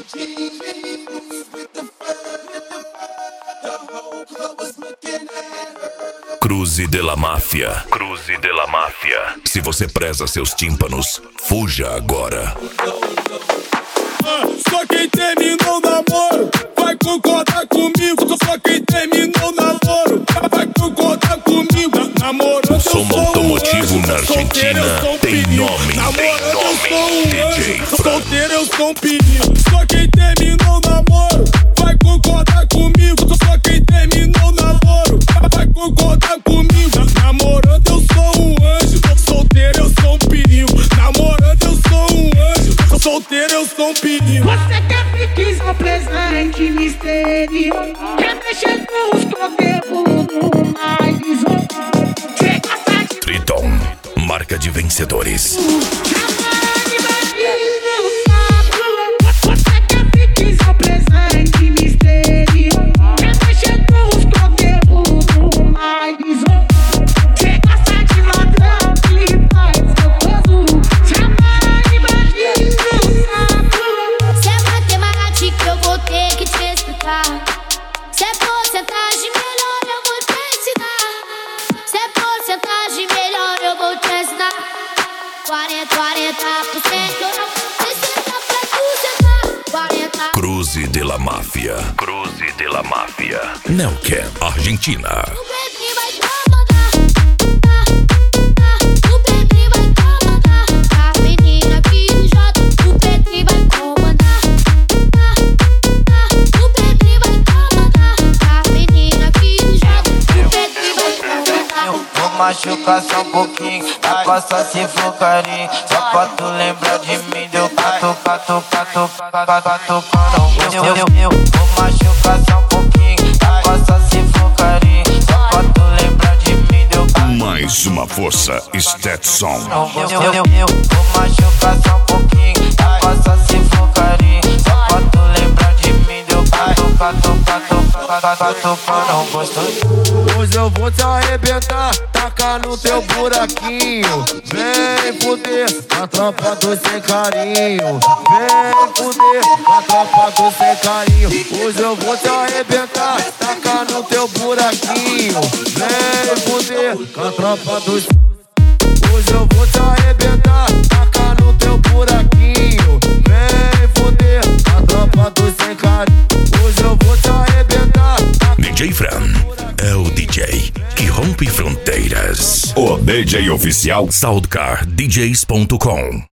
Cruze de la Máfia. Cruze de la Máfia. Se você preza seus tímpanos, fuja agora. Só quem terminou o namoro vai concordar comigo. Só quem terminou o namoro vai concordar comigo. Namorando, o som automotivo na Argentina tem nome. Namorando, eu sou um DJ anjo. Solteiro, eu sou um perigo. Só quem terminou o namoro vai concordar comigo. Só quem terminou o namoro vai concordar comigo. Namorando, eu sou um anjo. Solteiro, eu sou um perigo. Namorando, eu sou um anjo. Solteiro, eu sou um perigo. Você quer piques um presente misterioso? Quer mexer com os conteúdos mais isolado? Você gosta de Triton, marca de vencedores. Você quer piques um presente misterioso? Quer mexer com os conteúdos mais isolado? Você gosta de ladrão que faz seu povo? Chama de bandido, saco. Se é matemática eu vou ter que te explicar. Se é porcentagem melhor eu vou te ensinar. Se é porcentagem melhor eu vou te ensinar. 40% eu não preciso pra tu sentar. 40. Cruze de la Máfia. Cruze de la Máfia. Neuquén, Argentina. O Pedrinho vai comandar. O Pedrinho vai comandar. A menina aqui do J. O Pedrinho vai comandar. O Pedrinho vai comandar. A menina aqui do J. O Pedrinho vai comandar. Vou machucar só um pouquinho, passa se for carinho. Só pra tu lembrar de mim, deu catucando. Eu vou machucar só um pouquinho, passa se for carinho. Só pra tu lembrar de mim, deu Mais uma força, Stetson. Eu vou machucar só um pouquinho, passa se for carinho. Só pra tu lembrar de mim, deu catucando gostoso. Hoje eu vou te arrebentar, tacar no teu buraquinho. Vem fuder, a tropa do sem carinho. Vem fuder, a tropa do sem carinho. Hoje eu vou te arrebentar, tacar no teu buraquinho. Vem fuder, a tropa do. Hoje eu vou te arrebentar, tacar no teu buraquinho. Vem fuder, a tropa do sem carinho. Hoje eu vou te arrebentar. DJ Fran é o DJ que rompe fronteiras. O DJ oficial SoundcarDJs.com.